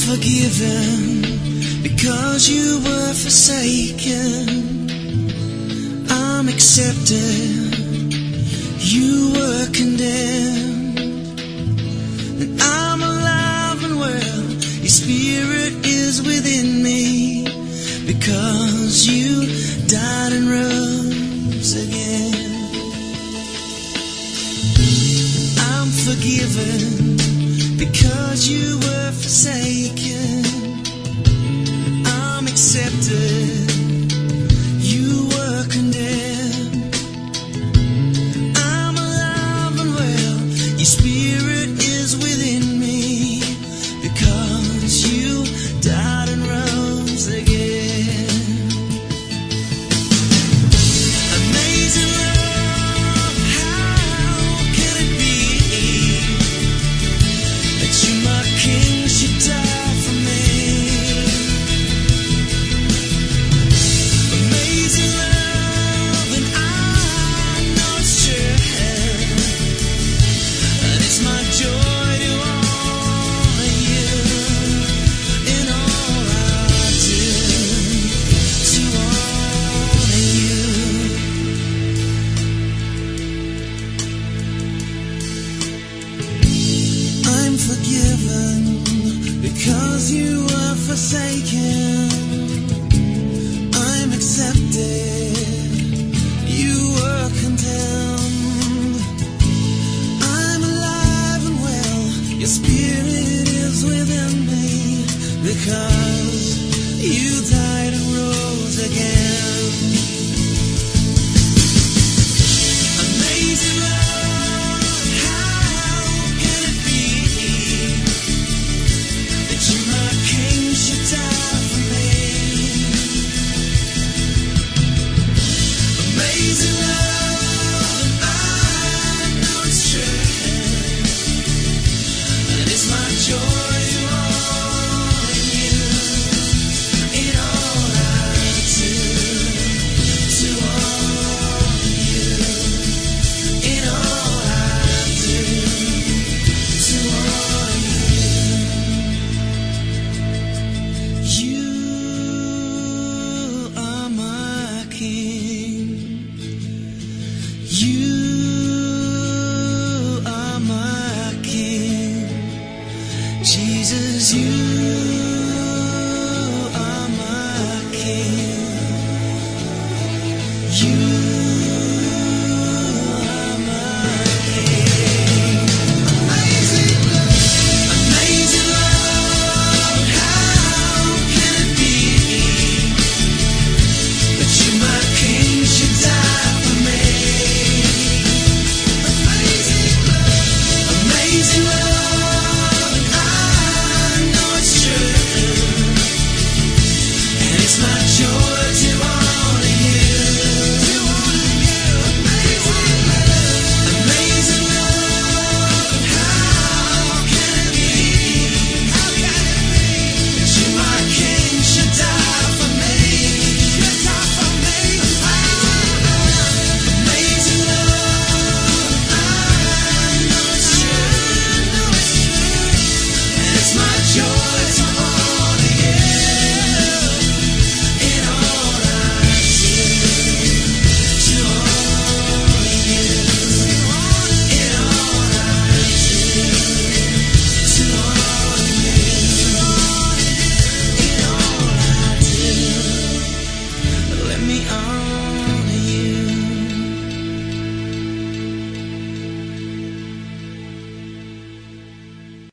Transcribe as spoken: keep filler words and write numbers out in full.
forgiven because you were forsaken. I'm accepted, you were condemned, and I'm alive and well. Your spirit is within me because you died and rose again. I'm forgiven because you were forsaken. I'm accepted, you were condemned. I'm alive and well, your spirit is within me because you died and rose again. Amazing love, how can it be that you, my King, should die for me? Amazing love, and I know it's true, and it's my joy to honor you in all I do, to honor you. I'm forgiven because you were forsaken. I'm accepted, you were condemned. I'm alive and well, your spirit is within me because you died and rose again.